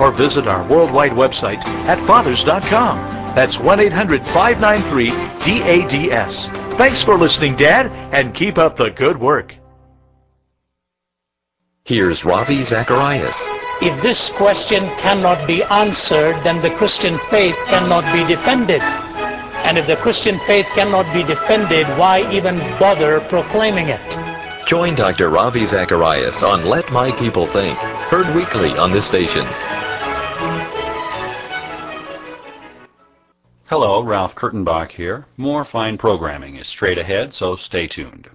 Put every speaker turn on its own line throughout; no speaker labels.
or visit our worldwide website at fathers.com. That's 1-800-593-DADS. Thanks for listening, Dad, and keep up the good work.
Here's Ravi Zacharias.
If this question cannot be answered, then the Christian faith cannot be defended. And if the Christian faith cannot be defended, why even bother proclaiming it?
Join Dr. Ravi Zacharias on Let My People Think, heard weekly on this station.
Hello, Ralph Kurtenbach here. More fine programming is straight ahead, so stay tuned.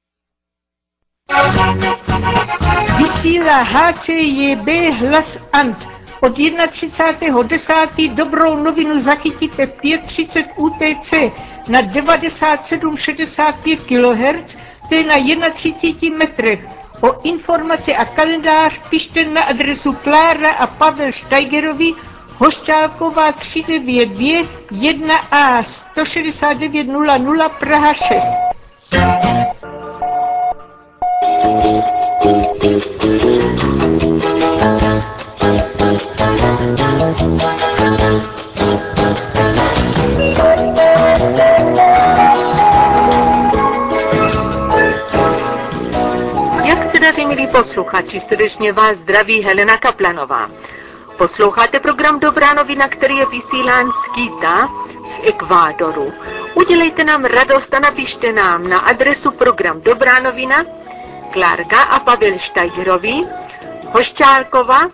Vysílá HCJB Hlas Ant. Od 31.10. dobrou novinu zachytíte v 5:30 UTC na 9765 kHz, to je na 31 metrech. O informace a kalendář pište na adresu Klára a Pavel Steigerovi, Hošťálková 392 1A 16900 Praha 6.
Jak se daří, milí posluchači, srdečně vás zdraví Helena Kaplanová. Posloucháte program Dobrá novina, který je vysílán z Quita v Ekvádoru. Udělejte nám radost a napište nám na adresu program Dobrá novina, Klárka a Pavel Steigerovi, Hošťálkova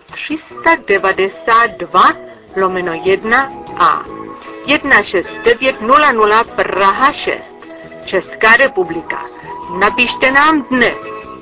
392 1A 16900 Praha 6, Česká republika. Napište nám dnes.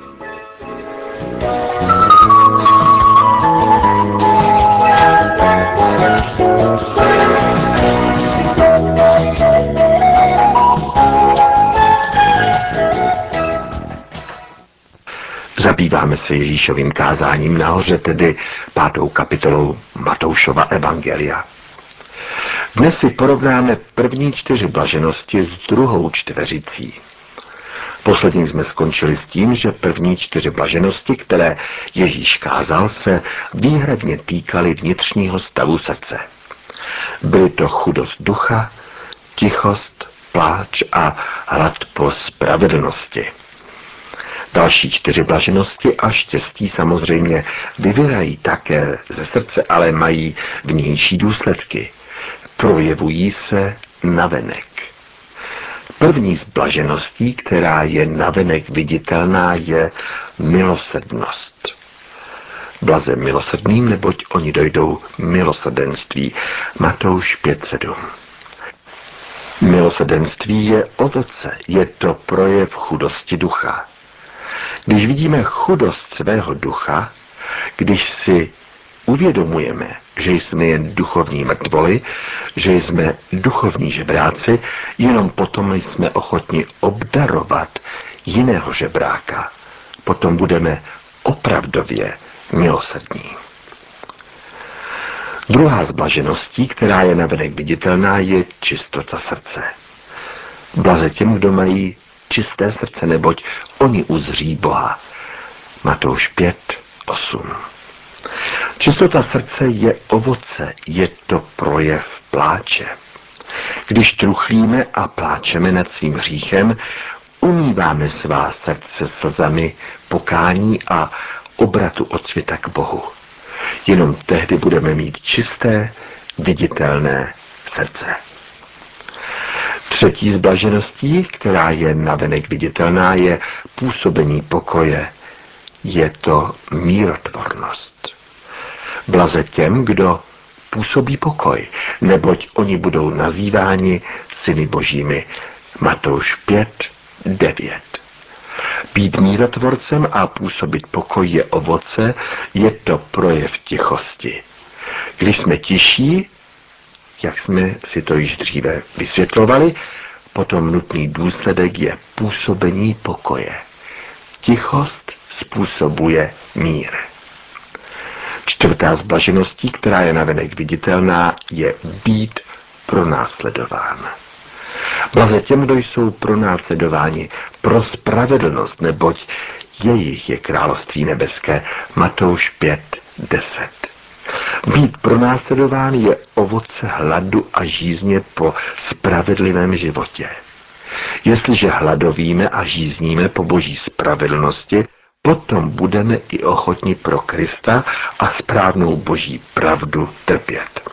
Zabýváme se Ježíšovým kázáním nahoře, tedy 5. kapitolou Matoušova evangelia. Dnes si porovnáme první 4 blaženosti s druhou čtveřicí. Poslední jsme skončili s tím, že první 4 blaženosti, které Ježíš kázal, se výhradně týkaly vnitřního stavu srdce. Byly to chudost ducha, tichost, pláč a hlad po spravedlnosti. Další 4 blaženosti a štěstí samozřejmě vyvírají také ze srdce, ale mají vnější důsledky. Projevují se navenek. První z blažeností, která je navenek viditelná, je milosrdnost. Blaze milosrdným, neboť oni dojdou milosrdenství. Matouš 5:7. Milosrdenství je ovoce, je to projev chudosti ducha. Když vidíme chudost svého ducha, když si uvědomujeme, že jsme jen duchovní mrtvoli, že jsme duchovní žebráci, jenom potom jsme ochotni obdarovat jiného žebráka. Potom budeme opravdově milosrdní. Druhá z blažeností, která je navenek viditelná, je čistota srdce. Blaze těm, kdo mají čisté srdce, neboť oni uzří Boha. Matouš 5:8. Čistota srdce je ovoce, je to projev pláče. Když truchlíme a pláčeme nad svým hříchem, umýváme svá srdce slzami pokání a obratu od světa k Bohu. Jenom tehdy budeme mít čisté, viditelné srdce. Třetí z blažeností, která je navenek viditelná, je působení pokoje. Je to mírotvornost. Blaze těm, kdo působí pokoj, neboť oni budou nazýváni syny božími. Matouš 5:9. Být mírotvorcem a působit pokoj je ovoce, je to projev tichosti. Když jsme tiší, jak jsme si to již dříve vysvětlovali, potom nutný důsledek je působení pokoje. Tichost způsobuje mír. Čtvrtá z blažeností, která je navenek viditelná, je být pronásledován. Blaze těm, kdo jsou pronásledováni pro spravedlnost, neboť jejich je království nebeské. Matouš 5:10. Být pronásledován je ovoce hladu a žízně po spravedlivém životě. Jestliže hladovíme a žízníme po boží spravedlnosti, potom budeme i ochotni pro Krista a správnou boží pravdu trpět.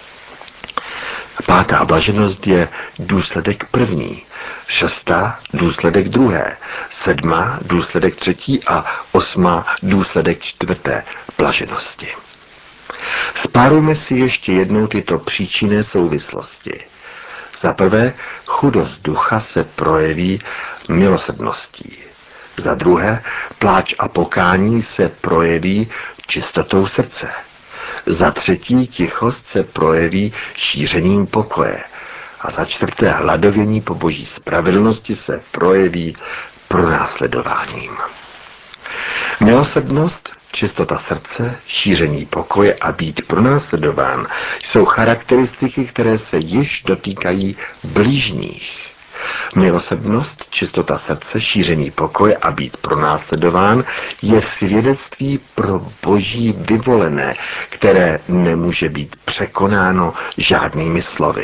5. blaženost je důsledek první, 6. důsledek druhé, 7. důsledek třetí a 8. důsledek čtvrté blaženosti. Spárujme si ještě jednou tyto příčinné souvislosti. Za prvé, chudost ducha se projeví milosrdností. Za druhé, pláč a pokání se projeví čistotou srdce. Za třetí, tichost se projeví šířením pokoje. A za čtvrté, hladovění po boží spravedlnosti se projeví pronásledováním. Milosrdnost, čistota srdce, šíření pokoje a být pronásledován jsou charakteristiky, které se již dotýkají blížních. Milosrdnost, čistota srdce, šíření pokoje a být pronásledován je svědectví pro boží vyvolené, které nemůže být překonáno žádnými slovy.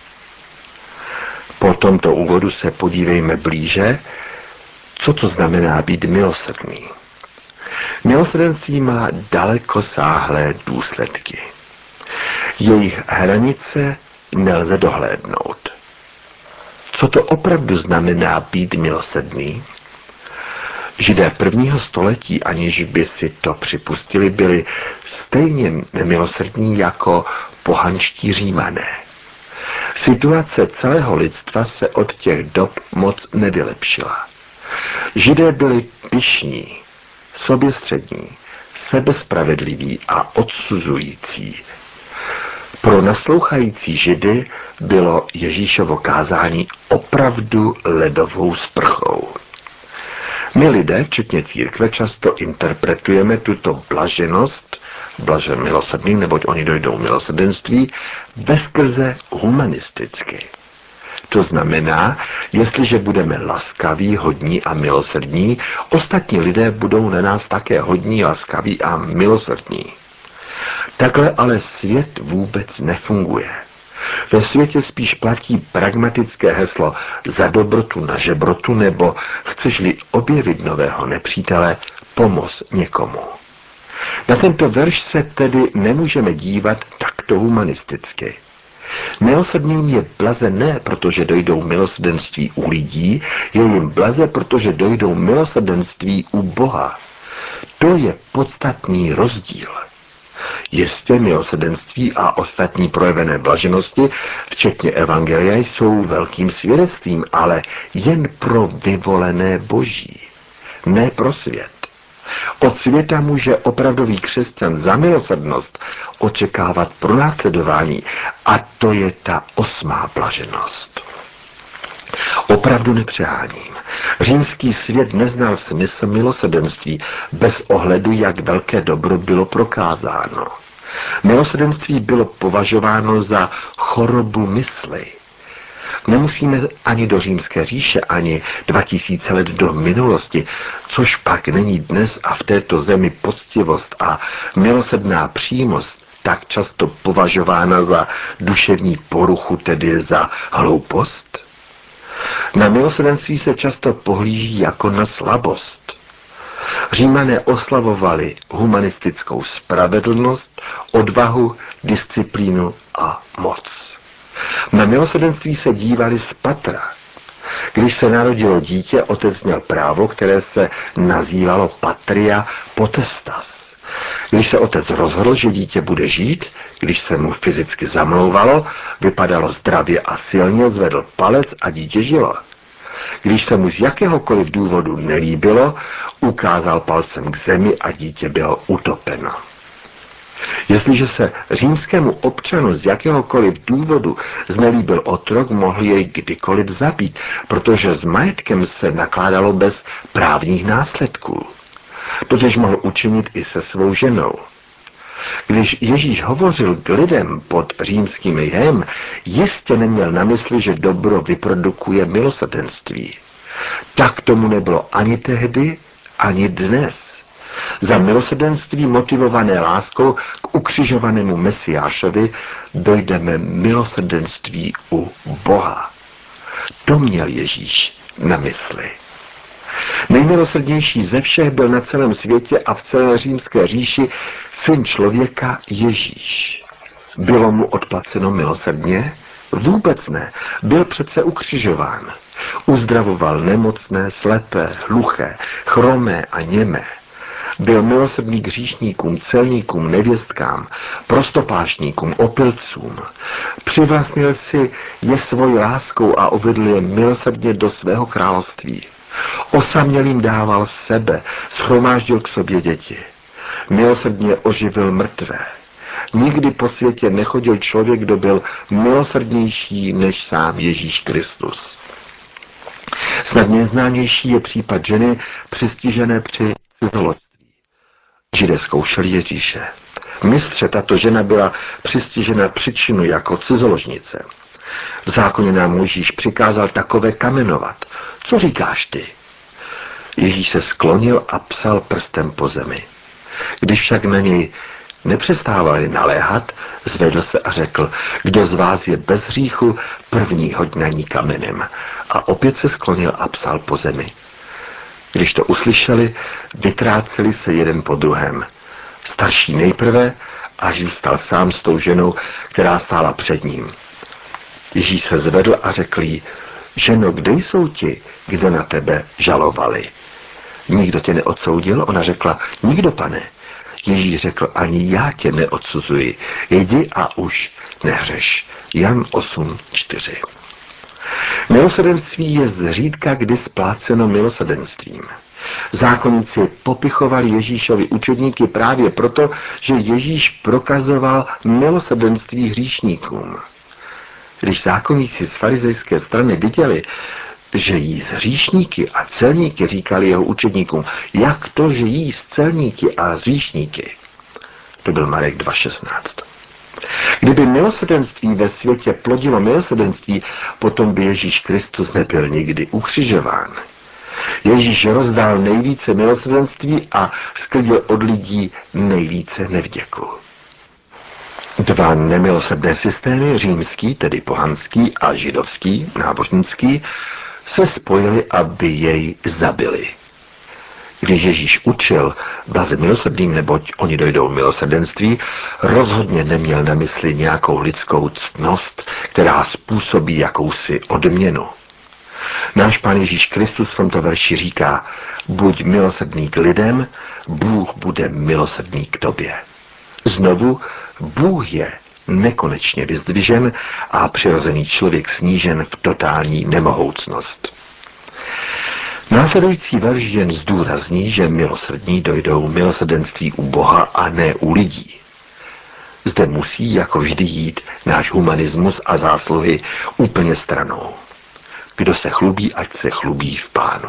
Po tomto úvodu se podívejme blíže, co to znamená být milosrdný. Milosrdenství má dalekosáhlé důsledky. Jejich hranice nelze dohlédnout. Co to opravdu znamená být milosrdný? Židé prvního století, aniž by si to připustili, byli stejně nemilosrdní jako pohanští Římané. Situace celého lidstva se od těch dob moc nevylepšila. Židé byli pyšní, soběstřední, sebespravedliví a odsuzující. Pro naslouchající Židy bylo Ježíšovo kázání opravdu ledovou sprchou. My lidé, včetně církve, často interpretujeme tuto blaženost, blažen milosrdný, neboť oni dojdou milosrdenství, veskrze humanisticky. To znamená, jestliže budeme laskaví, hodní a milosrdní, ostatní lidé budou na nás také hodní, laskaví a milosrdní. Takhle ale svět vůbec nefunguje. Ve světě spíš platí pragmatické heslo za dobrotu na žebrotu, nebo chceš-li objevit nového nepřítele, pomoz někomu. Na tento verš se tedy nemůžeme dívat takto humanisticky. Milosrdným je blaze ne, protože dojdou milosrdenství u lidí, je jim blaze, protože dojdou milosrdenství u Boha. To je podstatný rozdíl. Jistě milosrdenství a ostatní projevené blaženosti, včetně evangelia, jsou velkým svědectvím, ale jen pro vyvolené boží, ne pro svět. Od světa může opravdový křesťan za milosrdnost očekávat pronásledování a to je ta 8. blaženost. Opravdu nepřeháním. Římský svět neznal smysl milosrdenství bez ohledu, jak velké dobro bylo prokázáno. Milosrdenství bylo považováno za chorobu mysli. Nemusíme ani do Římské říše, ani 2000 let do minulosti, což pak není dnes a v této zemi poctivost a milosrdná přímost tak často považována za duševní poruchu, tedy za hloupost. Na milosrdenství se často pohlíží jako na slabost. Římané oslavovali humanistickou spravedlnost, odvahu, disciplínu a moc. Na milosrdenství se dívali z patra. Když se narodilo dítě, otec měl právo, které se nazývalo patria potestas. Když se otec rozhodl, že dítě bude žít, když se mu fyzicky zamlouvalo, vypadalo zdravě a silně, zvedl palec a dítě žilo. Když se mu z jakéhokoliv důvodu nelíbilo, ukázal palcem k zemi a dítě bylo utopeno. Jestliže se římskému občanu z jakéhokoliv důvodu znelíbil otrok, mohl jej kdykoliv zabít, protože s majetkem se nakládalo bez právních následků. Totež mohl učinit i se svou ženou. Když Ježíš hovořil k lidem pod římským jhem, jistě neměl na mysli, že dobro vyprodukuje milosrdenství. Tak tomu nebylo ani tehdy, ani dnes. Za milosrdenství motivované láskou k ukřižovanému Mesiášovi dojdeme milosrdenství u Boha. To měl Ježíš na mysli. Nejmilosrdnější ze všech byl na celém světě a v celé římské říši syn člověka Ježíš. Bylo mu odplaceno milosrdně? Vůbec ne. Byl přece ukřižován. Uzdravoval nemocné, slepé, hluché, chromé a němé. Byl milosrdný k hříšníkům, celníkům, nevěstkám, prostopášníkům, opilcům. Přivlastnil si je svojí láskou a uvedl je milosrdně do svého království. Osamělým dával sebe, shromáždil k sobě děti. Milosrdně oživil mrtvé. Nikdy po světě nechodil člověk, kdo byl milosrdnější než sám Ježíš Kristus. Snad nejznámější je případ ženy přistižené při cizoložství. Židé zkoušeli Ježíše. Mistře, tato žena byla přistižena při činu jako cizoložnice. V zákoně nám Mojžíš přikázal takové kamenovat. Co říkáš ty? Ježíš se sklonil a psal prstem po zemi. Když však na něj nepřestávali naléhat, zvedl se a řekl, kdo z vás je bez hříchu, první hoď na ní kamenem. A opět se sklonil a psal po zemi. Když to uslyšeli, vytráceli se jeden po druhém. Starší nejprve, až zůstal sám s tou ženou, která stála před ním. Ježíš se zvedl a řekl jí, ženo, kde jsou ti, kdo na tebe žalovali? Nikdo tě neodsoudil? Ona řekla, nikdo, pane. Ježíš řekl, ani já tě neodsuzuji. Jdi a už nehřeš. Jan 8:4. Milosrdenství je zřídka kdy spláceno milosrdenstvím. Zákonníci popichovali Ježíšovi učedníky právě proto, že Ježíš prokazoval milosrdenství hříšníkům. Když zákonníci z farizejské strany viděli, že jí s hříšníky a celníky, říkali jeho učedníkům, jak to, že jí s celníky a hříšníky. To byl Marek 2:16. Kdyby milosrdenství ve světě plodilo milosrdenství, potom by Ježíš Kristus nebyl nikdy ukřižován. Ježíš rozdál nejvíce milosrdenství a sklidil od lidí nejvíce nevděku. Dva nemilosrdné systémy, římský, tedy pohanský, a židovský, náboženský, se spojili, aby jej zabili. Když Ježíš učil, blaze milosrdným, neboť oni dojdou milosrdenství, rozhodně neměl na mysli nějakou lidskou ctnost, která způsobí jakousi odměnu. Náš Pán Ježíš Kristus v tomto verši říká, buď milosrdný k lidem, Bůh bude milosrdný k tobě. Znovu, Bůh je nekonečně vyzdvižen a přirozený člověk snížen v totální nemohoucnost. Následující verš jen zdůrazní, že milosrdní dojdou milosrdenství u Boha a ne u lidí. Zde musí jako vždy jít náš humanismus a zásluhy úplně stranou. Kdo se chlubí, ať se chlubí v Pánu.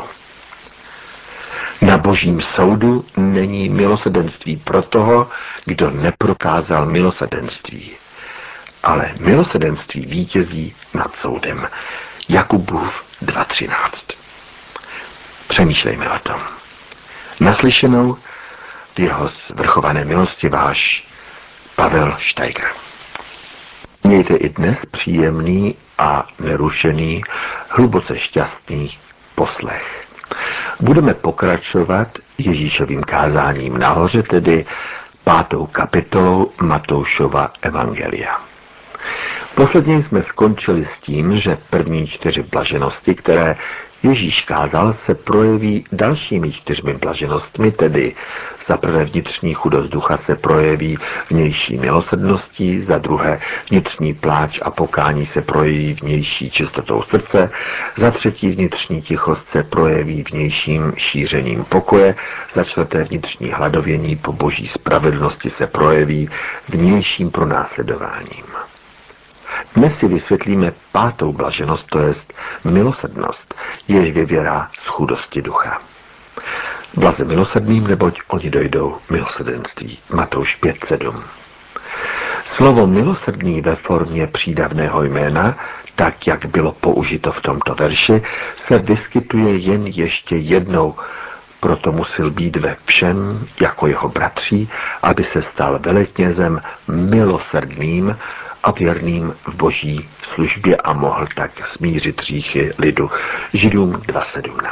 Na Božím soudu není milosrdenství pro toho, kdo neprokázal milosrdenství. Ale milosrdenství vítězí nad soudem. Jakubův 2:13. Přemýšlejme o tom. Naslyšenou v jeho svrchované milosti váš Pavel Steiger. Mějte i dnes příjemný a nerušený, hluboce šťastný poslech. Budeme pokračovat Ježíšovým kázáním nahoře, tedy 5. kapitolou Matoušova evangelia. Posledně jsme skončili s tím, že první 4 blaženosti, které Ježíš kázal, se projeví dalšími 4 blaženostmi, tedy za prvé vnitřní chudost ducha se projeví vnější milosrdností, za druhé vnitřní pláč a pokání se projeví vnější čistotou srdce, za třetí vnitřní tichost se projeví vnějším šířením pokoje, za čtvrté vnitřní hladovění po boží spravedlnosti se projeví vnějším pronásledováním. Dnes si vysvětlíme 5. blaženost, to jest milosrdnost, jež vyvěrá z chudosti ducha. Blaze milosrdným, neboť oni dojdou milosrdenství. Matouš 5:7. Slovo milosrdný ve formě přídavného jména, tak jak bylo použito v tomto verši, se vyskytuje jen ještě jednou Proto musel být ve všem jako jeho bratři, aby se stal veleknězem milosrdným a věrným v boží službě a mohl tak smířit hříchy lidu. Židům 2.17.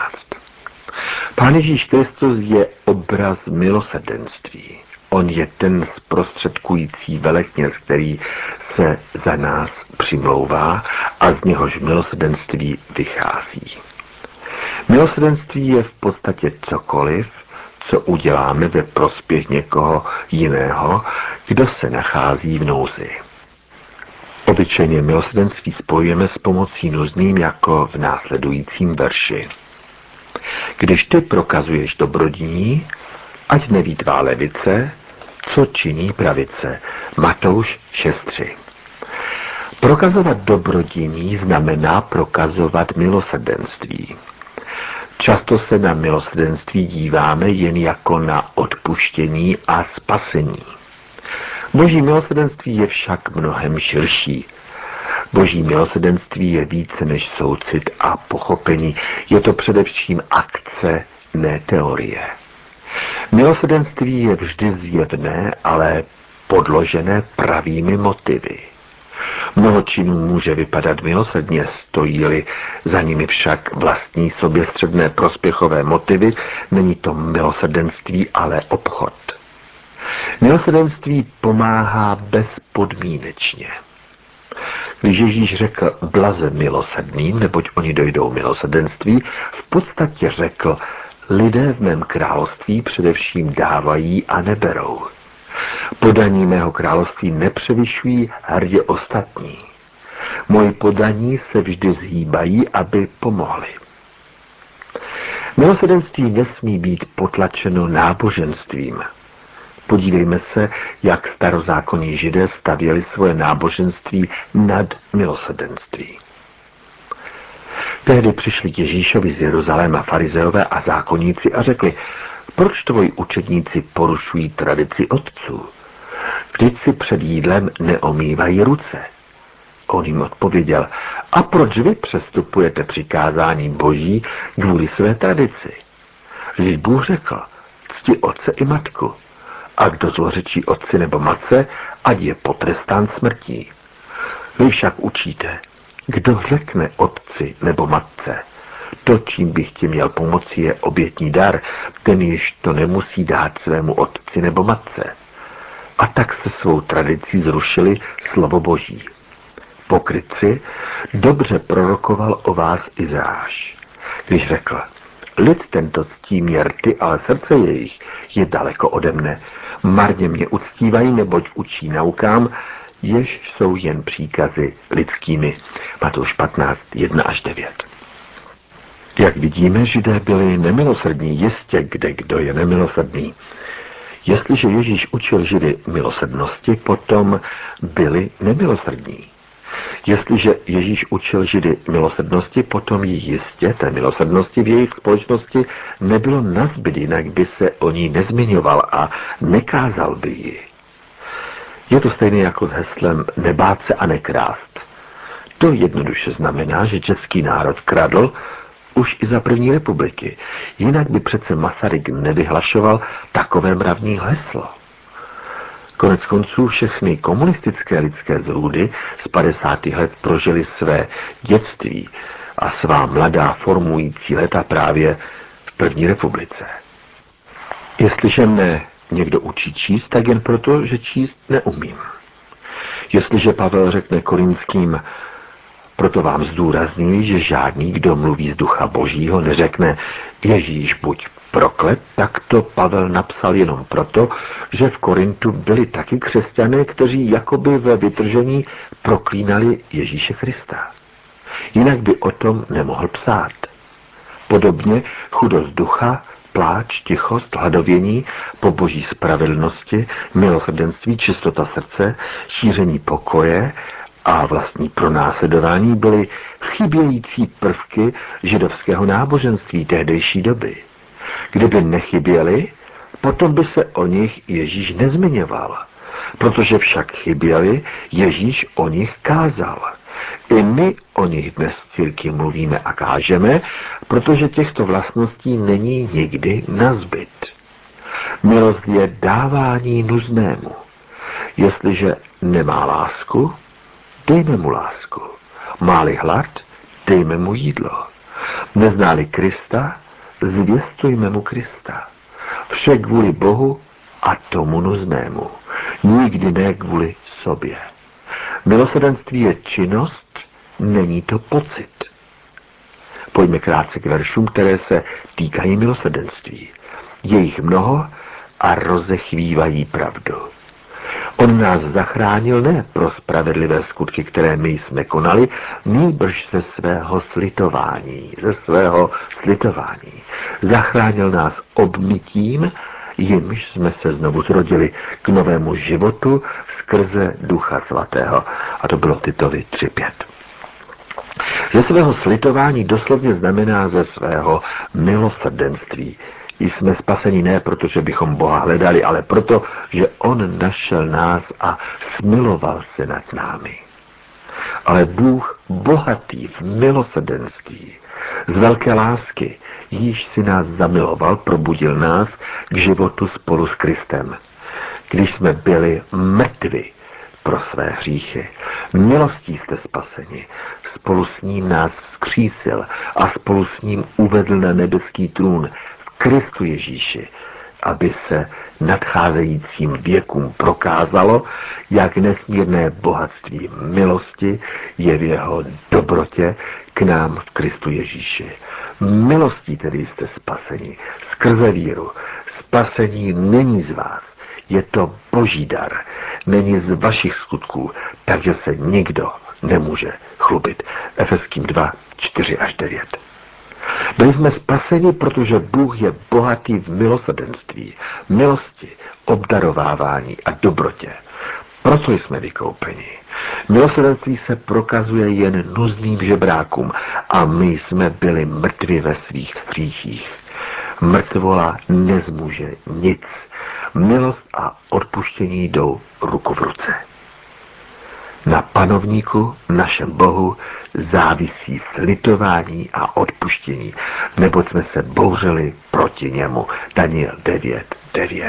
Pán Ježíš Kristus je obraz milosrdenství. On je ten zprostředkující velekněz, který se za nás přimlouvá a z něhož milosrdenství vychází. Milosrdenství je v podstatě cokoliv, co uděláme ve prospěch někoho jiného, kdo se nachází v nouzi. Obyčejně milosrdenství spojujeme s pomocí nuzným jako v následujícím verši. Když ty prokazuješ dobrodiní, ať neví tvá levice, co činí pravice. Matouš 6.3. Prokazovat dobrodiní znamená prokazovat milosrdenství. Často se na milosrdenství díváme jen jako na odpuštění a spasení. Boží milosrdenství je však mnohem širší. Boží milosrdenství je více než soucit a pochopení. Je to především akce, ne teorie. Milosrdenství je vždy zjevné, ale podložené pravými motivy. Mnoho činů může vypadat milosrdně, stojí-li za nimi však vlastní soběstředné prospěchové motivy, není to milosrdenství, ale obchod. Milosrdenství pomáhá bezpodmínečně. Když Ježíš řekl blaze milosrdným, neboť oni dojdou milosrdenství, v podstatě řekl, lidé v mém království především dávají a neberou. Podaní mého království nepřevyšují hrdě ostatní. Moji podaní se vždy zhýbají, aby pomohli. Milosrdenství nesmí být potlačeno náboženstvím. Podívejme se, jak starozákonní Židé stavěli svoje náboženství nad milosrdenství. Tehdy přišli k Ježíšovi z Jeruzaléma farizeové a zákonníci a řekli, proč tvoji učedníci porušují tradici otců? Vždyť si před jídlem neomývají ruce. On jim odpověděl, a proč vy přestupujete přikázání Boží kvůli své tradici? Vždyť Bůh řekl, cti otce i matku. A kdo zlořečí otci nebo matce, ať je potrestán smrtí. Vy však učíte, kdo řekne otci nebo matce, to, čím bych ti měl pomoci, je obětní dar, ten již to nemusí dát svému otci nebo matce. A tak se svou tradicí zrušili slovo Boží. Pokrytci dobře prorokoval o vás Izáš, když řekl, lid tento ctí mě rty, ale srdce jejich je daleko ode mne. Marně mě uctívají, neboť učí naukám, jež jsou jen příkazy lidskými. Matouš 15, 1-9. Jak vidíme, Židé byli nemilosrdní, jistě kdo je nemilosrdný. Jestliže Ježíš učil Židy milosrdnosti, potom byli nemilosrdní. Jestliže Ježíš učil Židy milosrdnosti, potom jí jistě té milosrdnosti v jejich společnosti nebylo nazbyt, jinak by se o ní nezmiňoval a nekázal by ji. Je to stejné jako s heslem nebát se a nekrást. To jednoduše znamená, že český národ kradl už i za první republiky. Jinak by přece Masaryk nevyhlašoval takové mravní heslo. Konec konců všechny komunistické lidské zrůdy z 50. let prožily své dětství a svá mladá formující léta právě v první republice. Jestliže mne někdo učí číst, tak jen proto, že číst neumím. Jestliže Pavel řekne Korinským, proto vám zdůrazňuji, že žádný, kdo mluví z ducha Božího, neřekne Ježíš buď proklet, tak to Pavel napsal jenom proto, že v Korintu byli taky křesťané, kteří jakoby ve vytržení proklínali Ježíše Krista. Jinak by o tom nemohl psát. Podobně chudost ducha, pláč, tichost, hladovění po boží spravedlnosti, milosrdenství, čistota srdce, šíření pokoje a vlastní pronásledování byly chybějící prvky židovského náboženství tehdejší doby. Kdyby nechyběly, potom by se o nich Ježíš nezmiňoval. Protože však chyběly, Ježíš o nich kázal. I my o nich dnes v církvi mluvíme a kážeme, protože těchto vlastností není nikdy nazbyt. Milost je dávání nuznému. Jestliže nemá lásku, dejme mu lásku. Má-li hlad, dejme mu jídlo. Nezná-li Krista, zvěstujme mu Krista. Vše kvůli Bohu a tomu nuznému. Nikdy ne kvůli sobě. Milosrdenství je činnost, není to pocit. Pojďme krátce k veršům, které se týkají milosrdenství. Je jich mnoho a rozechvívají pravdu. On nás zachránil ne pro spravedlivé skutky, které my jsme konali, nýbrž ze svého slitování. Zachránil nás obmytím, jimž jsme se znovu zrodili k novému životu skrze Ducha Svatého. A to bylo Titovi 3:5. Ze svého slitování doslovně znamená ze svého milosrdenství. Jsme spaseni ne proto, že bychom Boha hledali, ale proto, že On našel nás a smiloval se nad námi. Ale Bůh bohatý v milosrdenství, z velké lásky, již si nás zamiloval, probudil nás k životu spolu s Kristem. Když jsme byli mrtvi pro své hříchy, milostí jste spaseni, spolu s ním nás vzkřísil a spolu s ním uvedl na nebeský trůn v Kristu Ježíši, aby se nadcházejícím věkům prokázalo, jak nesmírné bohatství milosti je v jeho dobrotě k nám v Kristu Ježíši. Milostí tedy jste spaseni skrze víru. Spasení není z vás, je to Boží dar, není z vašich skutků, takže se nikdo nemůže chlubit. Efeským 2:4-9. Byli jsme spaseni, protože Bůh je bohatý v milosrdenství, milosti, obdarovávání a dobrotě. Proto jsme vykoupeni. Milosrdenství se prokazuje jen nuzným žebrákům a my jsme byli mrtvi ve svých hříchích. Mrtvola nezmůže nic. Milost a odpuštění jdou ruku v ruce. Na panovníku, našem Bohu, závisí slitování a odpuštění, neboť jsme se bouřili proti němu. Daniel 9:9.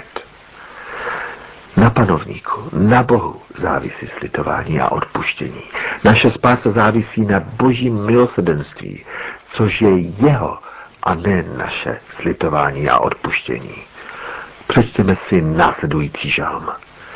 Na panovníku, na Bohu závisí slitování a odpuštění. Naše spása závisí na Božím milosrdenství, což je jeho a ne naše slitování a odpuštění. Přečtěme si následující žalm.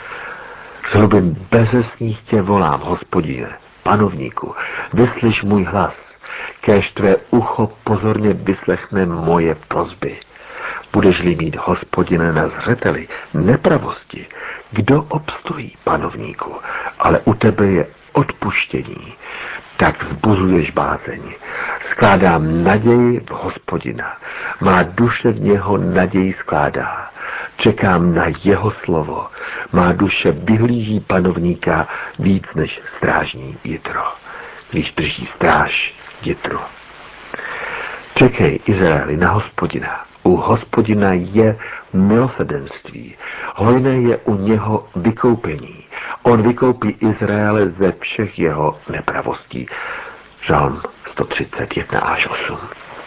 Z hlubin bezesných tě volám, Hospodine, panovníku, vyslyš můj hlas, kéž tvé ucho pozorně vyslechne moje prosby. Budeš-li mít, Hospodine, na zřeteli nepravosti, kdo obstojí, panovníku, ale u tebe je odpuštění, tak vzbuzuješ bázeň. Skládám naději v Hospodina, má duše v něho naději skládá. Čekám na jeho slovo, má duše vyhlíží panovníka víc než strážní jitro, když drží stráž jitru. Čekej, Izraeli, na Hospodina. U Hospodina je milosrdenství, hojné je u něho vykoupení. On vykoupí Izraele ze všech jeho nepravostí. Žalm 131-8.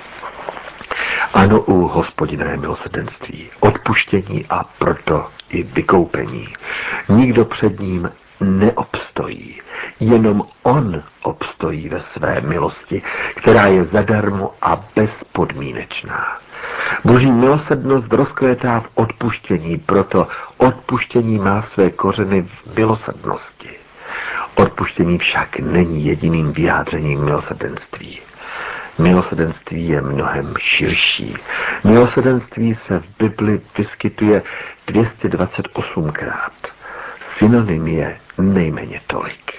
Ano, u Hospodina je milosrdenství, odpuštění a proto i vykoupení. Nikdo před ním neobstojí, jenom on obstojí ve své milosti, která je zadarmo a bezpodmínečná. Boží milosrdnost rozkvétá v odpuštění, proto odpuštění má své kořeny v milosrdnosti. Odpuštění však není jediným vyjádřením milosrdenství. Milosrdenství je mnohem širší. Milosrdenství se v Bibli vyskytuje 228krát. Synonym je nejméně tolik.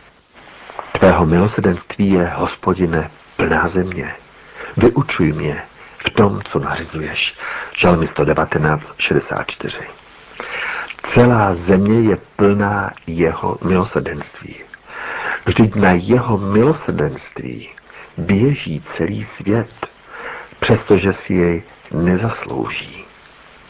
Tvého milosrdenství je, Hospodine, plná země. Vyučuj mě v tom, co nařizuješ. Žalmy 119:64. Celá země je plná jeho milosrdenství. Vždyť na jeho milosrdenství běží celý svět, přestože si jej nezaslouží.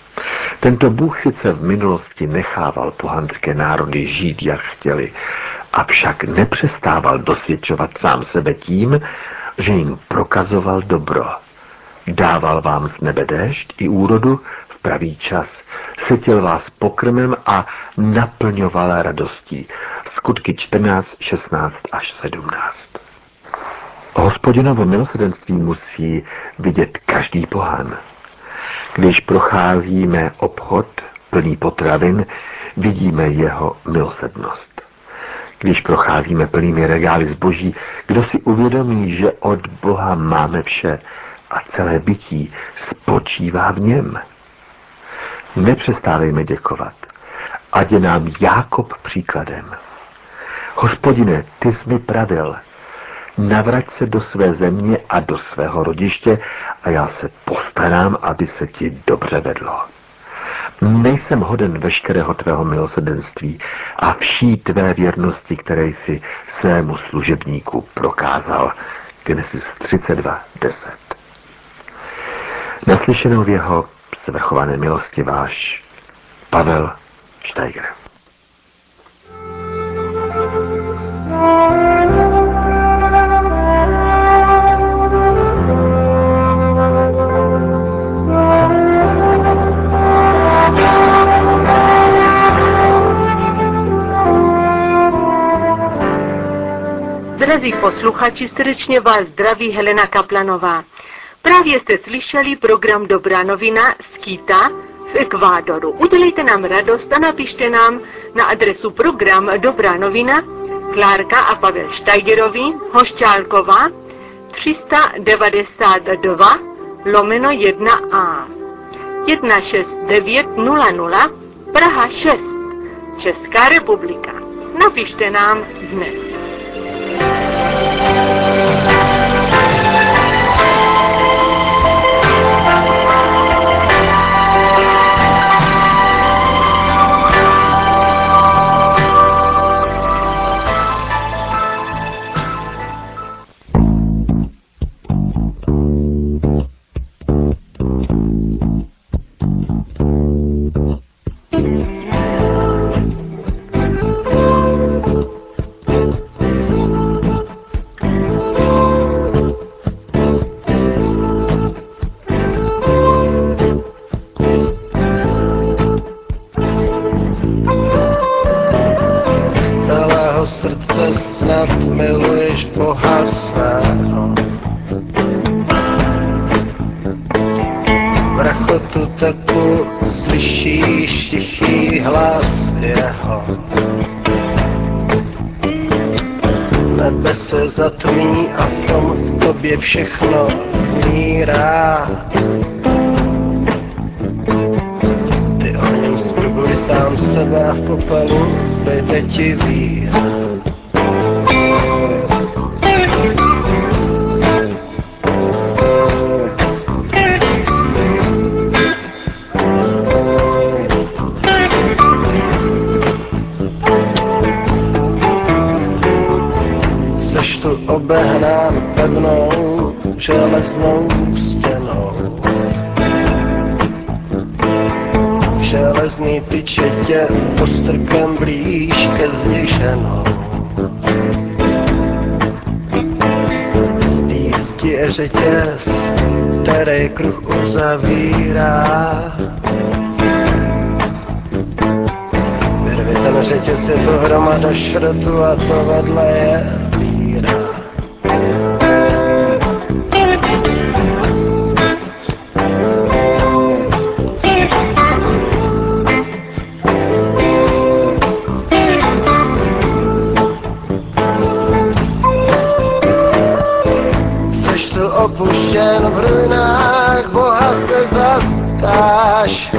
Tento Bůh sice v minulosti nechával pohanské národy žít, jak chtěli, avšak nepřestával dosvědčovat sám sebe tím, že jim prokazoval dobro. Dával vám z nebe déšť i úrodu v pravý čas, sytil vás pokrmem a naplňoval radostí. Skutky 14, 16 až 17. Hospodinovo milosrdenství musí vidět každý pohan. Když procházíme obchod plný potravin, vidíme jeho milosrdnost. Když procházíme plnými regály zboží, kdo si uvědomí, že od Boha máme vše a celé bytí spočívá v něm. Nepřestávejme děkovat, ať je nám Jákob příkladem. Hospodine, ty jsi mi pravil, navrať se do své země a do svého rodiště a já se postarám, aby se ti dobře vedlo. Nejsem hoden veškerého tvého milosrdenství a vší tvé věrnosti, které jsi svému služebníku prokázal. Genesis 32:10. Naslyšenou v jeho svrchované milosti váš Pavel Steiger.
Drazí posluchači, srdečně vás zdraví Helena Kaplanová. Právě jste slyšeli program Dobrá novina z Quita v Ekvádoru. Udělejte nám radost a napište nám na adresu program Dobrá novina, Klárka a Pavel Steigerovi, Hošťálková, 392/1A, 16900, Praha 6, Česká republika. Napište nám dnes.
Srdce snad miluješ Boha svého. V rachotu tepu slyšíš tichý hlas jeho. Nebe se zatmí a v tom v tobě všechno zmírá. Ty o něm zprobuj sám sebe a v popelu zbyde ti víra. Seš tu obehnán pevnou železnou stěnou. V železný tyče tě postrkem blíž ke zdi ženou. V tý zdi je řetěz, který kruh uzavírá. Vyrvi ten řetěz, je to hromada šrotu a to vedle je víra. Opuštěn v ruinách, Boha se zastáš.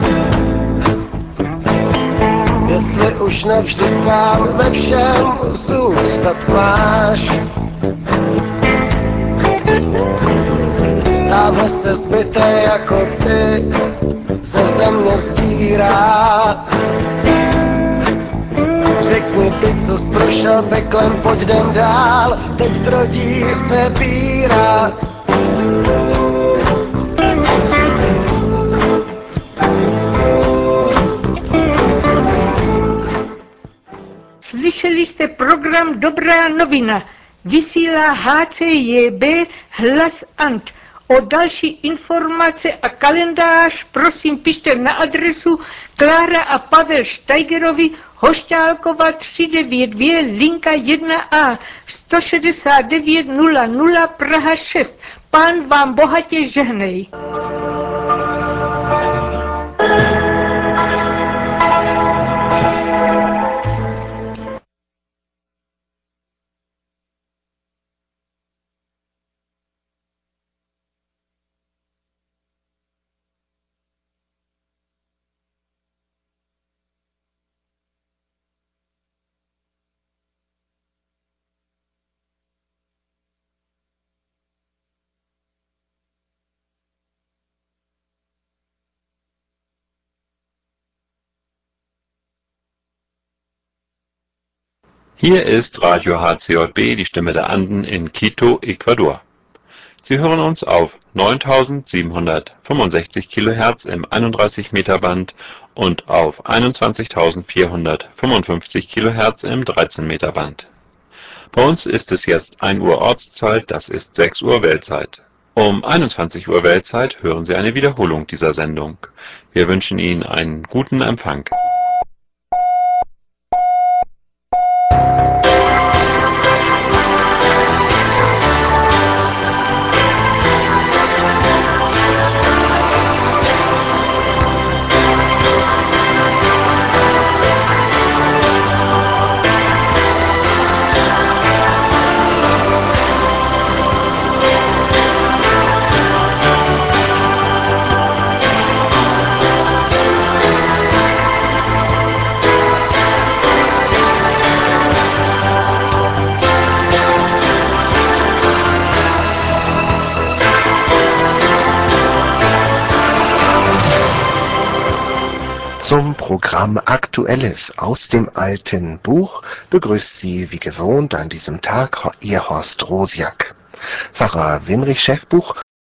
Jestli už nevždy sám ve všem zůstat máš. Dávno se zbyté jako ty ze země sbírá. Řekni ty, co jsi prošel peklem, pojď jdem dál, teď zrodí se víra.
Slyšeli jste program Dobrá novina. Vysílá HCJB Hlas Ant. O další informace a kalendář prosím pište na adresu Klára a Pavel Steigerovi, Hošťálkova 392, linka 1A, 169 00 Praha 6. Pán vám bohatě žehnej.
Hier ist Radio HCJB, die Stimme der Anden in Quito, Ecuador. Sie hören uns auf 9765 kHz im 31 Meter Band und auf 21.455 kHz im 13 Meter Band. Bei uns ist es jetzt 1 Uhr Ortszeit, das ist 6 Uhr Weltzeit. Um 21 Uhr Weltzeit hören Sie eine Wiederholung dieser Sendung. Wir wünschen Ihnen einen guten Empfang.
Zum Programm Aktuelles aus dem alten Buch begrüßt Sie wie gewohnt an diesem Tag Ihr Horst Rosiak. Pfarrer Winrich Schäffbuch